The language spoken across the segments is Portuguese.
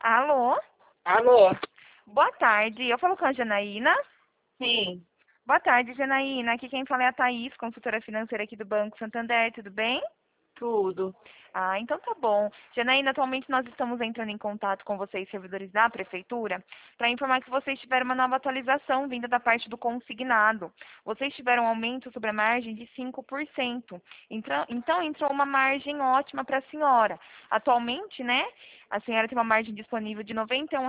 Alô? Alô? Boa tarde. Eu falo com a Janaína. Sim, Boa tarde, Janaína. Aqui quem fala é a Thaís, consultora financeira aqui do Banco Santander. Tudo bem? tudo. Ah, então tá bom. Janaína, atualmente nós estamos entrando em contato com vocês, servidores da Prefeitura, para informar que vocês tiveram uma nova atualização vinda da parte do consignado. Vocês tiveram um aumento sobre a margem de 5%. Então entrou uma margem ótima para a senhora. Atualmente, né, a senhora tem uma margem disponível de R$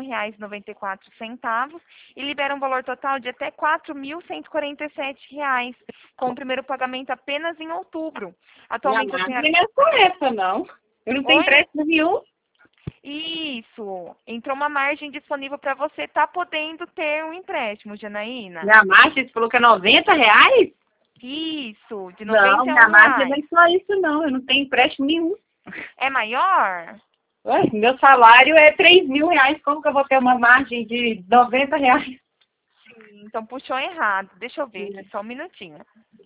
91,94 e libera um valor total de até R$ 4.147, com o primeiro pagamento apenas em outubro. Minha Atualmente a senhora... máquina não é só essa, não. Eu não tenho Oi? empréstimo nenhum. Isso. Entrou uma margem disponível para você estar podendo ter um empréstimo, Janaína. Minha máquina, você falou que é R$ 90? Isso, de Não, noventa e um minha máquina não reais. é só isso, não. Eu não tenho empréstimo nenhum. É maior? Ué, meu salário é R$ 3.000. Como que eu vou ter uma margem de R$ 90? Sim, então puxou errado. Deixa eu ver aqui, só um minutinho.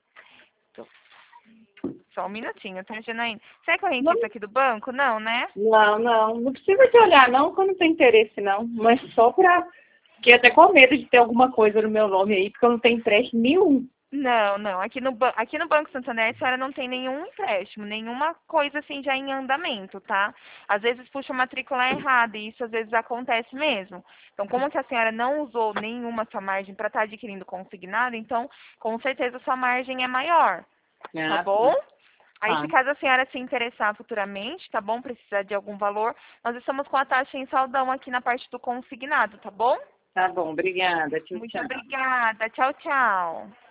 Só um minutinho, tá, Janaína? Você é Não, correntista aqui do banco? Não, né? não precisa de olhar, não, que eu não tenho interesse, não. Mas só pra... Fiquei até com medo de ter alguma coisa no meu nome aí, porque eu não tenho empréstimo nenhum. Não, não. Aqui no Banco Santander, a senhora não tem nenhum empréstimo, nenhuma coisa assim já em andamento, tá? Às vezes puxa a matrícula errada e isso às vezes acontece mesmo. Então, como que a senhora não usou nenhuma sua margem para estar adquirindo consignado, então, com certeza sua margem é maior, tá Ah, bom? Aí, tá. se caso a senhora se interessar futuramente, tá bom? Precisar de algum valor, nós estamos com a taxa em saldão aqui na parte do consignado, tá bom? Tá bom, obrigada. Tchau, Muito tchau. obrigada. Tchau, tchau.